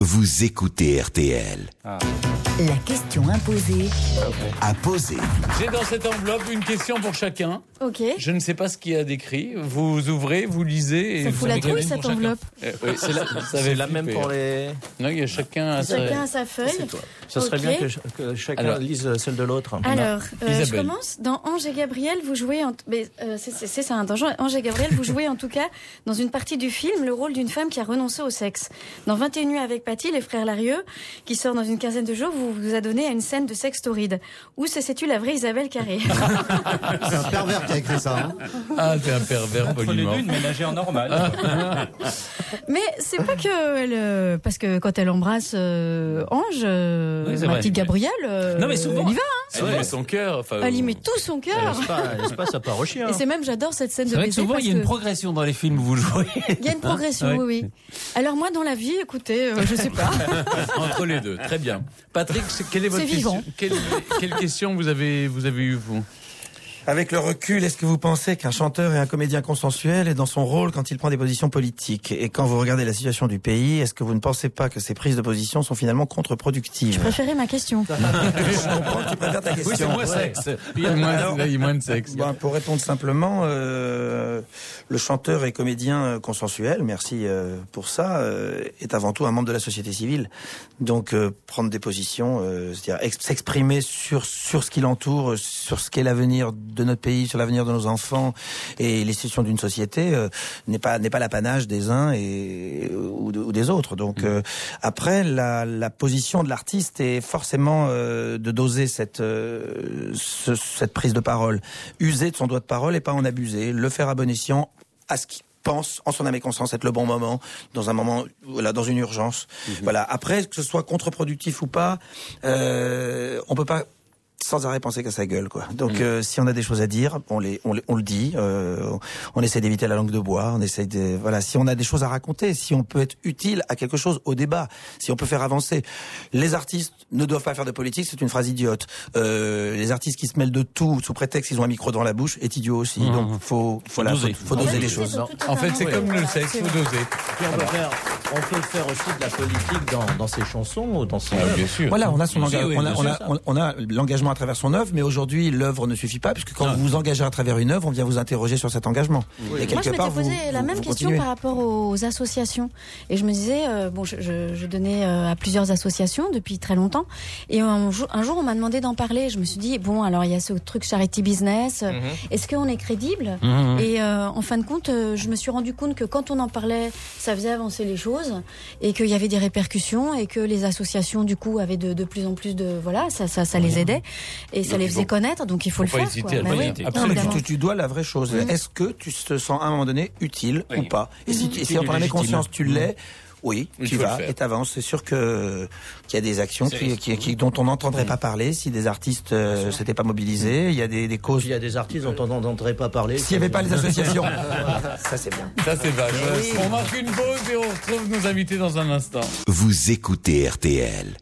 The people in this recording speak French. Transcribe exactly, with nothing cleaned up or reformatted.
Vous écoutez R T L. Ah. La question imposée. À poser. J'ai dans cette enveloppe une question pour chacun. Ok. Je ne sais pas ce qu'il y a décrit. Vous ouvrez, vous lisez. Et Ça vous fout la avez trouille, une cette pour chacun. enveloppe. Euh, oui, c'est la, C'est la même pour les... Non, il y a chacun à sa... Chacun a sa feuille. Ça serait Ok. bien que, ch- que chacun Alors- lise celle de l'autre. Alors, euh, je Isabelle. commence. Dans Ange et Gabriel, vous jouez... En... Mais, euh, c'est, c'est, c'est ça, hein, dans Ange et Gabriel, vous jouez en tout cas, dans une partie du film, le rôle d'une femme qui a renoncé au sexe. Dans vingt et une nuits avec Patty, les frères Larieux, qui sort dans une quinzaine de jours, vous vous adonnez à une scène de sexe torride. Où se situe la vraie Isabelle Carré? C'est un pervers qui a écrit ça. Hein. Ah, t'es un pervers Entre les polymorphe. deux, une ménagère normale. Mais c'est pas que elle, euh, parce que quand elle embrasse euh, Ange, euh, Oui, c'est ma vrai. petite Gabrielle, euh, Non, mais souvent- elle y va, hein. Elle y met son cœur. Enfin, Elle y met tout son Elle cœur. laisse pas, elle laisse pas sa part au chien. Et c'est même, j'adore cette scène C'est de vrai que baiser souvent, parce il y a une que progression dans les films où vous jouez. il y a une progression, Ouais. oui, oui. Alors moi, dans la vie, écoutez, euh, je sais pas. Entre les deux, très bien. Patrick, c'est- quelle est votre C'est vivant. question quelle, quelle question vous avez, vous avez eu, vous? Avec le recul, est-ce que vous pensez qu'un chanteur est un comédien consensuel et dans son rôle quand il prend des positions politiques? Et quand vous regardez la situation du pays, est-ce que vous ne pensez pas que ces prises de position sont finalement contre-productives? Je préférais ma question. Je comprends que tu préfères ta question. Oui, c'est moins Ouais. sexe. Il y a moins, là, il y a moins de sexe. Ben, pour répondre simplement, euh, le chanteur et comédien euh, consensuel, merci euh, pour ça, euh, est avant tout un membre de la société civile. Donc euh, prendre des positions, euh, c'est-à-dire ex- s'exprimer sur sur ce qui l'entoure, sur ce qu'est l'avenir de notre pays, sur l'avenir de nos enfants et les situations d'une société, euh, n'est pas n'est pas l'apanage des uns et ou, de- ou des autres. Donc euh, après, la, la position de l'artiste est forcément euh, de doser cette euh, ce- cette prise de parole, user de son doigt de parole et pas en abuser, le faire à bon escient, à ce qui pense en son âme et conscience être le bon moment, dans un moment, voilà, dans une urgence. Voilà. Après, que ce soit contre-productif ou pas, euh, on peut pas sans arrêt penser qu'à sa gueule, quoi. Donc, Mmh. euh, si on a des choses à dire, on les, on, les- on le dit. Euh, on essaie d'éviter la langue de bois. On essaie de, voilà. Si on a des choses à raconter, si on peut être utile à quelque chose, au débat, si on peut faire avancer. Les artistes ne doivent pas faire de politique. C'est une phrase idiote. Euh, les artistes qui se mêlent de tout sous prétexte qu'ils ont un micro dans la bouche est idiot aussi. Mmh. Donc, faut, voilà, doser. faut, faut doser les choses. En fait, c'est comme le sexe, faut doser. Puis on, peut faire, on peut faire aussi de la politique dans, dans ses chansons ou dans son Ah, œuvre. bien sûr. Voilà, on a son Oui, engagement, oui, on a, bien on sûr, a, ça. on, on a l'engagement à travers son œuvre, mais aujourd'hui l'œuvre ne suffit pas puisque quand Non. vous vous engagez à travers une œuvre, on vient vous interroger sur cet engagement. Et Moi, quelque je m'étais part, posé vous- la vous- même vous question continuez. par rapport aux associations. Et je me disais, euh, bon, je, je, je donnais euh, à plusieurs associations depuis très longtemps. Et un, jour- un jour, on m'a demandé d'en parler. Je me suis dit, bon, alors il y a ce truc charity business. euh, Est-ce qu'on est crédible? Mhm. Et euh, en fin de compte, euh, je me suis rendu compte que quand on en parlait, ça faisait avancer les choses et qu'il y avait des répercussions et que les associations, du coup, avaient de, de plus en plus de... Voilà, ça, ça, ça les aidait et ça Donc, les il faisait faut- connaître. Donc il faut, faut le pas faire. hésiter quoi. à le Bah faire. oui, Absolument. Non, mais évidemment. tu, tu dois la vraie chose. Mhm. Est-ce que tu te sens à un moment donné utile Oui. ou pas? Et si, et si Utile en et ton âme et légitime. conscience tu l'es, oui, Il tu faut le vas faire. et t'avances. C'est sûr que qu'il y a des actions C'est qui, risque. qui, qui- dont on n'entendrait pas parler si des artistes euh, s'étaient pas mobilisés. Il y a des, des causes. Puis il y a des artistes dont on n'entendrait pas parler. S'il n'y avait pas les associations, ça c'est bien. Ça, c'est vache. On marque une pause et on retrouve nos invités dans un instant. Vous écoutez R T L.